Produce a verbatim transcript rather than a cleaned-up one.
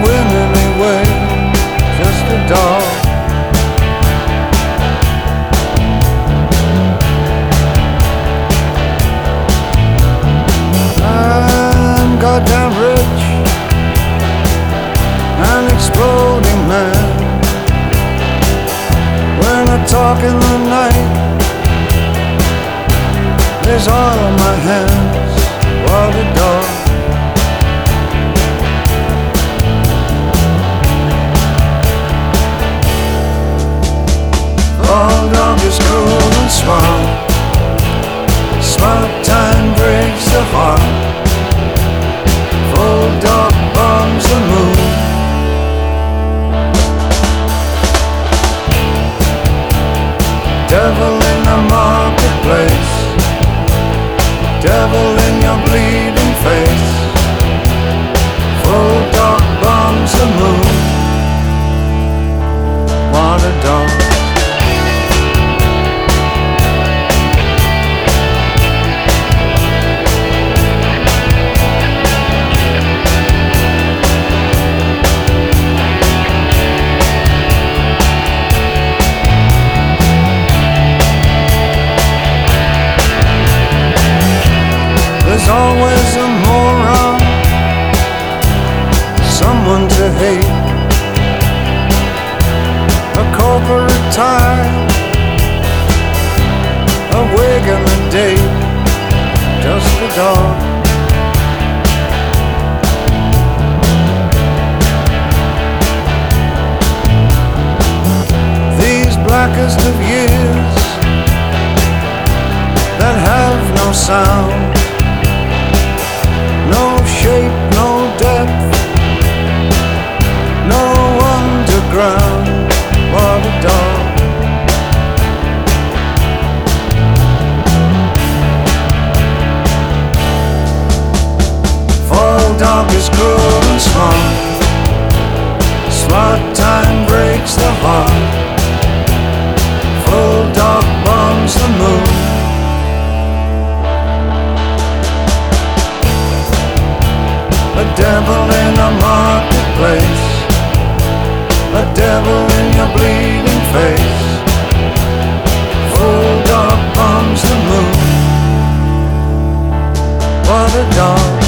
win anyway, just a dog. I'm goddamn rich, an exploding man. When I talk in the night, there's all on my hands. What a dog. All dog is cool and smart. Smart time breaks the heart. Full dog bombs the moon. Devil in the marketplace, devil in your bleeding face. Full dog bombs the moon. What a dog. There's always a moron, someone to hate, a corporate tie, a wig and a date, just a dog. These blackest of years that have no sound, no shape, no depth, no underground. What a dog. Full dog is cruel and smart. Smart time breaks the heart. Full dog bombs the moon. A devil in a marketplace, a devil in your bleeding face. Full dog bombs the moon. What a dog.